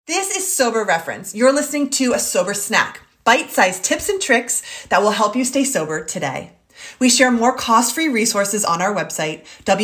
This is Sober Reference. You're listening to a sober snack, bite-sized tips and tricks that will help you stay sober today. We share more cost-free resources on our website,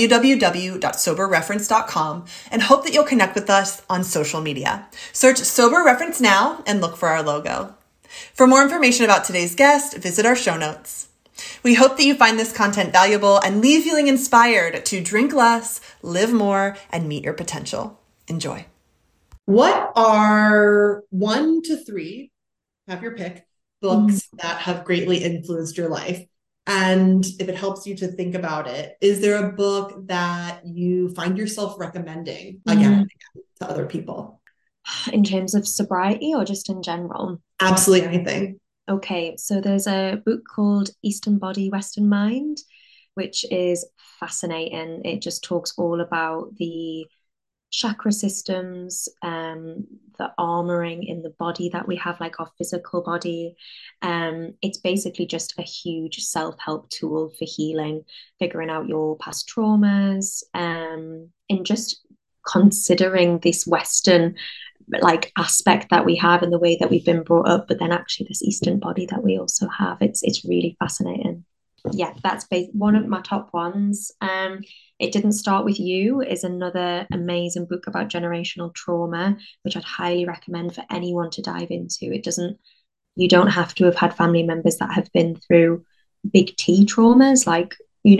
www.soberreference.com, and hope that you'll connect with us on social media. Search Sober Reference now and look for our logo. For more information about today's guest, visit our show notes. We hope that you find this content valuable and leave feeling inspired to drink less, live more, and meet your potential. Enjoy. What are 1 to 3, have your pick, books that have greatly influenced your life? And if it helps you to think about it, is there a book that you find yourself recommending again and again to other people? In terms of sobriety or just in general? Absolutely anything. Okay, so there's a book called Eastern Body, Western Mind, which is fascinating. It just talks all about the chakra systems, the armoring in the body that we have, like our physical body. It's basically just a huge self-help tool for healing, figuring out your past traumas, and just considering this Western like aspect that we have and the way that we've been brought up, but then actually this Eastern body that we also have. It's really fascinating. Yeah, that's one of my top ones. It Didn't Start With You is another amazing book about generational trauma, which I'd highly recommend for anyone to dive into. You don't have to have had family members that have been through big T traumas like,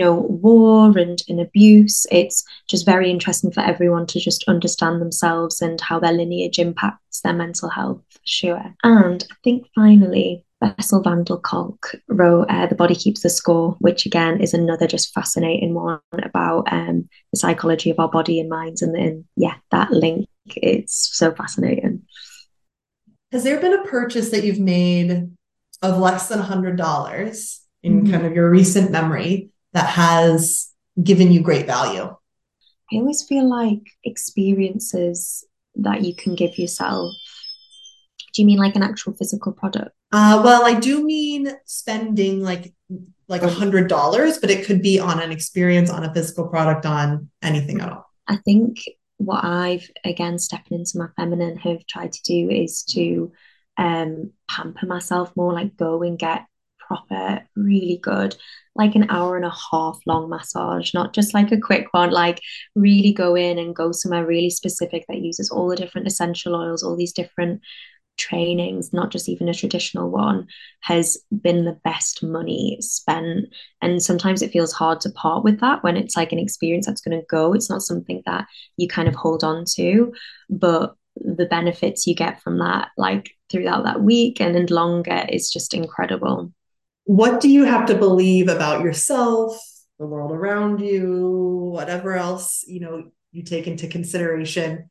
war and abuse. It's just very interesting for everyone to just understand themselves and how their lineage impacts their mental health, for sure. And I think finally, Bessel van der Kolk wrote The Body Keeps the Score, which again is another just fascinating one about the psychology of our body and minds. And that link, it's so fascinating. Has there been a purchase that you've made of less than $100 in kind of your recent memory that has given you great value? I always feel like experiences that you can give yourself. Do you mean like an actual physical product? Well, I do mean spending like $100, but it could be on an experience, on a physical product, on anything at all. I think what I've, again, stepping into my feminine, have tried to do is to pamper myself more, like go and get proper, really good, like an hour and a half long massage, not just like a quick one, like really go in and go somewhere really specific that uses all the different essential oils, all these different trainings, not just even a traditional one, has been the best money spent. And sometimes it feels hard to part with that when it's like an experience that's going to go. It's not something that you kind of hold on to, but the benefits you get from that, like throughout that week and longer, is just incredible. What do you have to believe about yourself, the world around you, whatever else, you take into consideration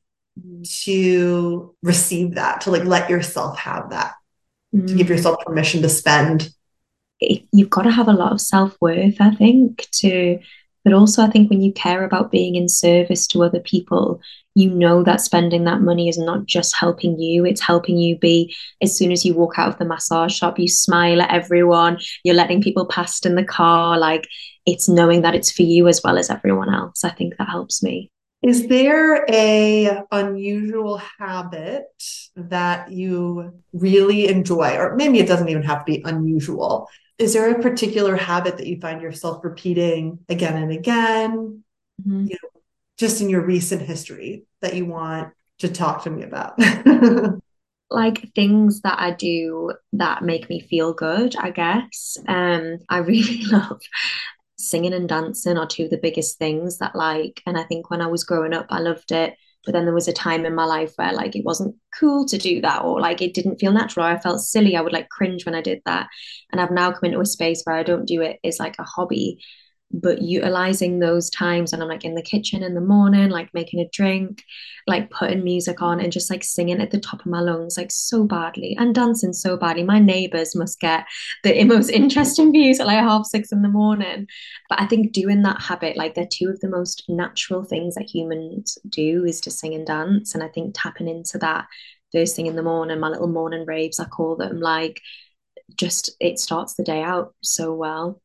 to receive that, to like let yourself have that, to give yourself permission to spend? You've got to have a lot of self-worth, I think, but also I think when you care about being in service to other people, that spending that money is not just helping you, it's helping you be, as soon as you walk out of the massage shop, you smile at everyone, you're letting people past in the car, like it's knowing that it's for you as well as everyone else. I think that helps me. Is there a unusual habit that you really enjoy? Or maybe it doesn't even have to be unusual. Is there a particular habit that you find yourself repeating again and again, just in your recent history that you want to talk to me about? Like things that I do that make me feel good, I guess. I really love singing and dancing are two of the biggest things that, like, and I think when I was growing up, I loved it. But then there was a time in my life where like it wasn't cool to do that, or like it didn't feel natural. I felt silly. I would like cringe when I did that. And I've now come into a space where I don't do it as like a hobby, but utilizing those times when I'm like in the kitchen in the morning, like making a drink, like putting music on and just like singing at the top of my lungs, like so badly, and dancing so badly. My neighbors must get the most interesting views at like 6:30 in the morning. But I think doing that habit, like they're two of the most natural things that humans do, is to sing and dance. And I think tapping into that first thing in the morning, my little morning raves, I call them, like just it starts the day out so well.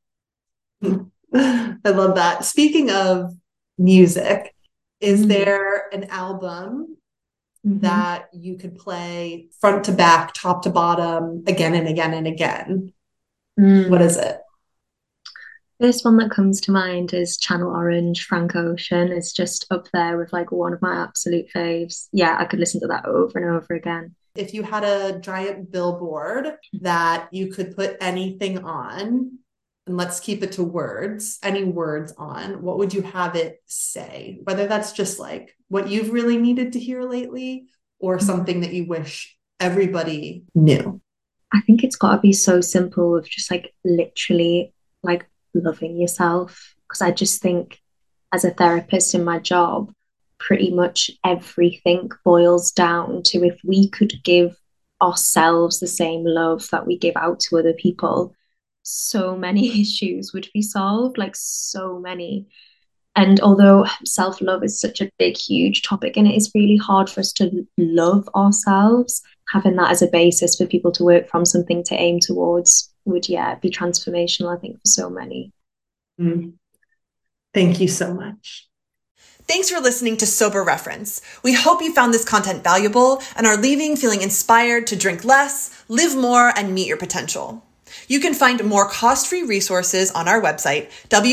I love that. Speaking of music, is there an album that you could play front to back, top to bottom, again and again and again? What is it? First one that comes to mind is Channel Orange, Frank Ocean. It's just up there with like one of my absolute faves. Yeah, I could listen to that over and over again. If you had a giant billboard that you could put anything on, and let's keep it to words, any words on, what would you have it say? Whether that's just like what you've really needed to hear lately or something that you wish everybody knew. I think it's got to be so simple of just like literally like loving yourself. Because I just think as a therapist in my job, pretty much everything boils down to if we could give ourselves the same love that we give out to other people, so many issues would be solved, like so many. And although self love is such a big, huge topic, and it is really hard for us to love ourselves, having that as a basis for people to work from, something to aim towards, would, yeah, be transformational, I think, for so many. Thank you so much. Thanks for listening to Sober Reference. We hope you found this content valuable and are leaving feeling inspired to drink less, live more, and meet your potential. You can find more cost-free resources on our website,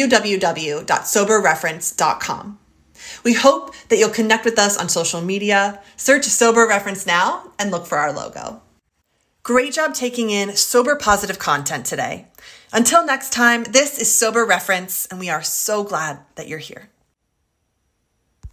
www.soberreference.com. We hope that you'll connect with us on social media, search Sober Reference now, and look for our logo. Great job taking in sober positive content today. Until next time, this is Sober Reference, and we are so glad that you're here.